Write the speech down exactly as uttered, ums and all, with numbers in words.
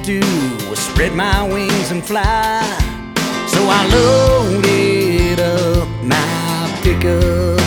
do was spread my wings and fly. So I loaded up my pickup